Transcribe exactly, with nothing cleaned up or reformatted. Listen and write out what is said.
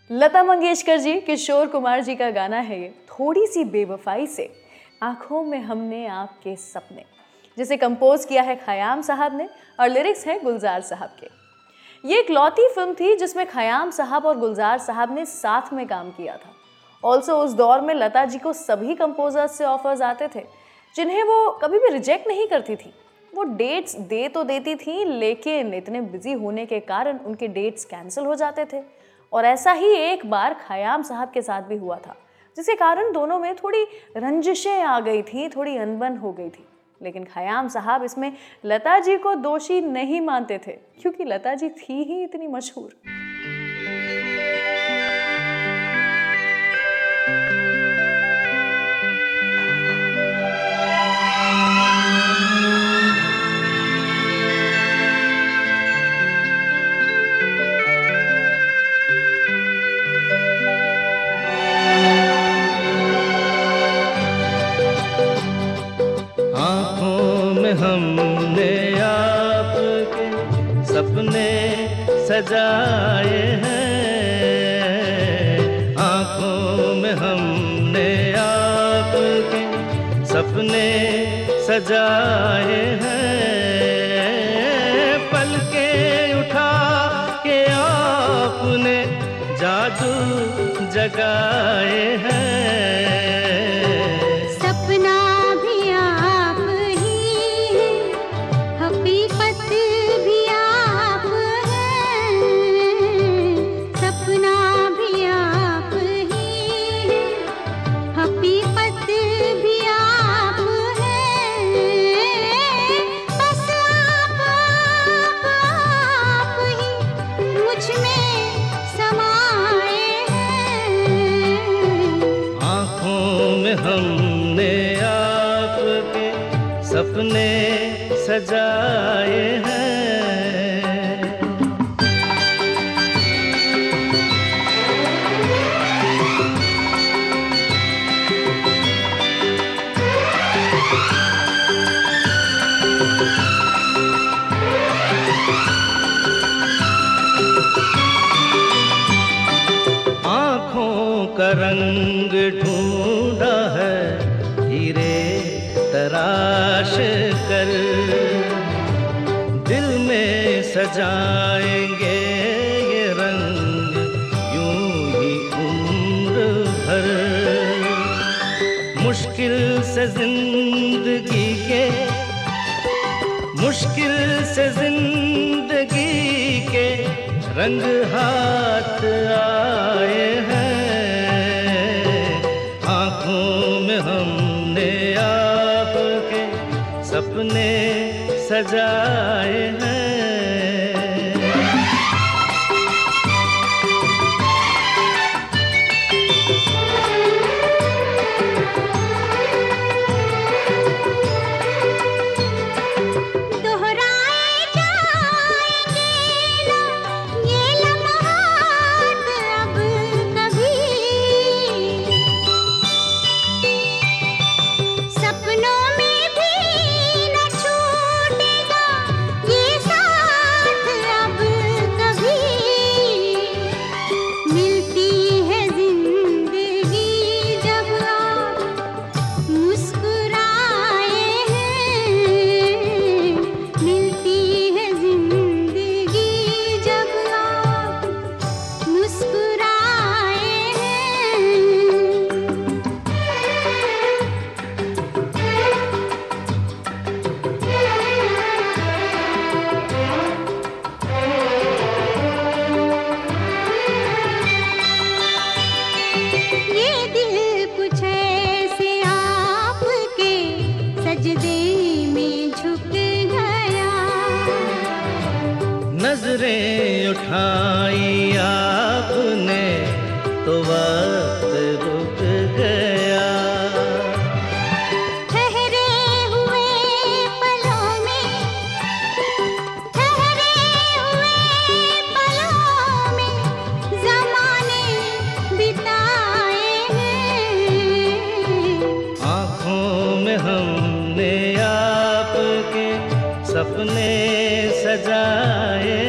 लता मंगेशकर जी, किशोर कुमार जी का गाना है ये, थोड़ी सी बेवफाई से आंखों में हमने आपके सपने, जिसे कंपोज किया है खयाम साहब ने और लिरिक्स है गुलजार साहब के। ये एक लौती फिल्म थी जिसमें खयाम साहब और गुलजार साहब ने साथ में काम किया था। ऑल्सो उस दौर में लता जी को सभी कंपोजर्स से ऑफर्स आते थे जिन्हें वो कभी भी रिजेक्ट नहीं करती थी। वो डेट्स दे तो देती थी, लेकिन इतने बिजी होने के कारण उनके डेट्स कैंसिल हो जाते थे। और ऐसा ही एक बार खयाम साहब के साथ भी हुआ था, जिसके कारण दोनों में थोड़ी रंजिशें आ गई थी, थोड़ी अनबन हो गई थी। लेकिन खयाम साहब इसमें लता जी को दोषी नहीं मानते थे, क्योंकि लता जी थी ही इतनी मशहूर। हमने आपके सपने सजाए हैं, आँखों में हमने आपके सपने सजाए हैं, पलकें उठा के आपने जादू जगाए हैं। हमने आपके सपने सजाए हैं। आँखों का रंग ढूंढा है हीरे तराश कर, दिल में सजाएंगे ये रंग यूं ही उम्र भर। मुश्किल से जिंदगी के मुश्किल से जिंदगी के रंग हाथ आए हैं, आँखों में हमने आपके सपने सजाए हैं। नजरें उठाई आपने तो वक्त रुक गया, ठहरे हुए पलों में ठहरे हुए पलों में ज़माने बिताए हैं, आँखों में हमने आपके सपने सजाए